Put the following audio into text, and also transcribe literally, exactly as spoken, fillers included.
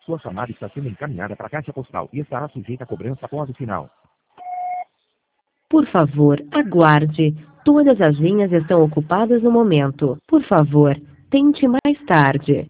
Sua chamada está sendo encaminhada para a caixa postal e estará sujeita a cobrança após o sinal. Por favor, aguarde. Todas as linhas estão ocupadas no momento. Por favor, tente mais tarde.